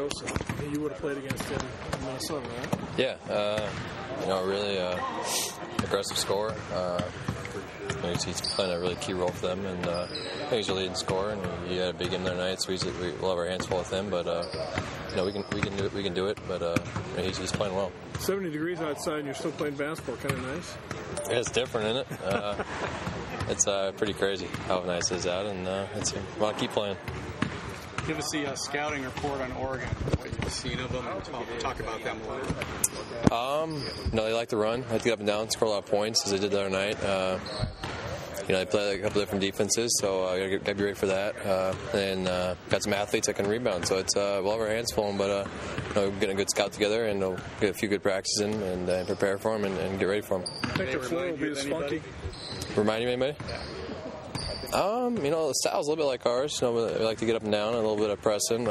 Barbosa. You would have played against him in Minnesota, right? Yeah, really aggressive scorer. He's playing a really key role for them, and he's a leading scorer. And he had a big game the other night, so we'll have our hands full with him. But we can do it. But he's playing well. 70 degrees outside, and you're still playing basketball. Kind of nice. Yeah, it's different, isn't it? It's pretty crazy how nice it is out, and I'll keep playing. Give us the scouting report on Oregon, what you've seen of them, and talk about them a little bit. They like to run, like to get up and down, score a lot of points, as they did the other night. They play a couple different defenses, so I got to be ready for that. And got some athletes that can rebound, so it's we'll have our hands full. But we're getting a good scout together, and we'll get a few good practices in and prepare for them and get ready for them. I think the floor will be as funky. Remind you of anybody? The style's a little bit like ours. We like to get up and down, a little bit of pressing.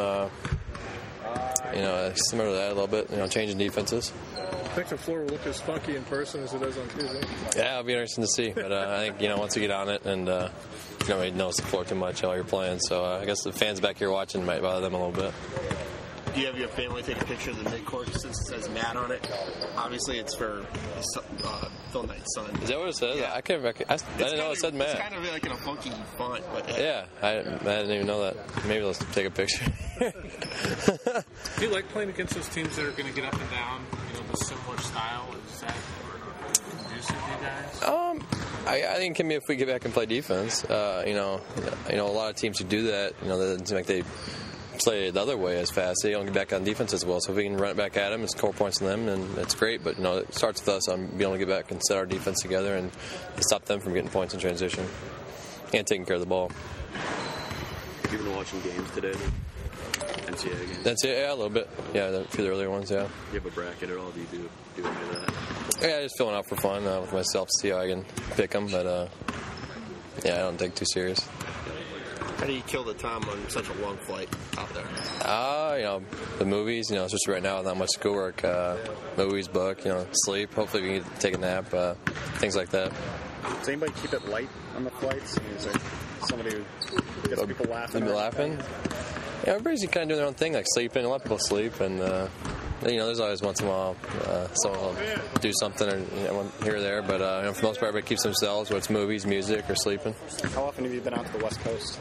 Similar to that a little bit. Changing defenses. I think the floor will look as funky in person as it does on TV. Yeah, it'll be interesting to see. But I think once you get on it and you don't really notice the floor too much while you're playing. So I guess the fans back here watching might bother them a little bit. Do you have your family take a picture of the midcourt since it says Matt on it? Obviously, it's for Phil Knight's son. Is that what it says? Yeah. I didn't know it said Matt. It's kind of like in a funky font. But yeah, I didn't even know that. Maybe let's take a picture. Do you like playing against those teams that are going to get up and down, the similar style? Is that conducive to you guys? I think it can be if we get back and play defense. A lot of teams who do that, it seems like they play it the other way as fast. They don't get back on defense as well. So if we can run it back at them and score points on them, and it's great. But it starts with us on being able to get back and set our defense together and stop them from getting points in transition and taking care of the ball. Have you been watching games today? NCAA games? NCAA, yeah, a little bit. Yeah, a few of the earlier ones, yeah. Do you have a bracket at all? Do you do any of that? Yeah, just filling out for fun with myself to see how I can pick them. But, I don't take it too serious. how do you kill the time on such a long flight out there? The movies, especially right now, not much schoolwork. Movies, book, sleep. Hopefully we can take a nap, things like that. Does anybody keep it light on the flights? Is there somebody who gets people laughing? Everybody's kind of doing their own thing, like sleeping. A lot of people sleep, and there's always once in a while someone will do something or here or there. But for the most part, everybody keeps themselves, whether it's movies, music, or sleeping. How often have you been out to the West Coast?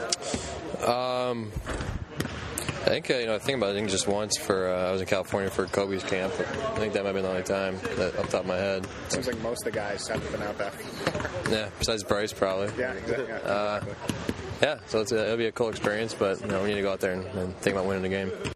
I think I think about it. I think just once I was in California for Kobe's camp. But I think that might have been the only time off the top of my head. Seems like most of the guys haven't been out that far. Yeah, besides Bryce probably. Yeah, exactly. Yeah, so it'll be a cool experience, but we need to go out there and think about winning the game.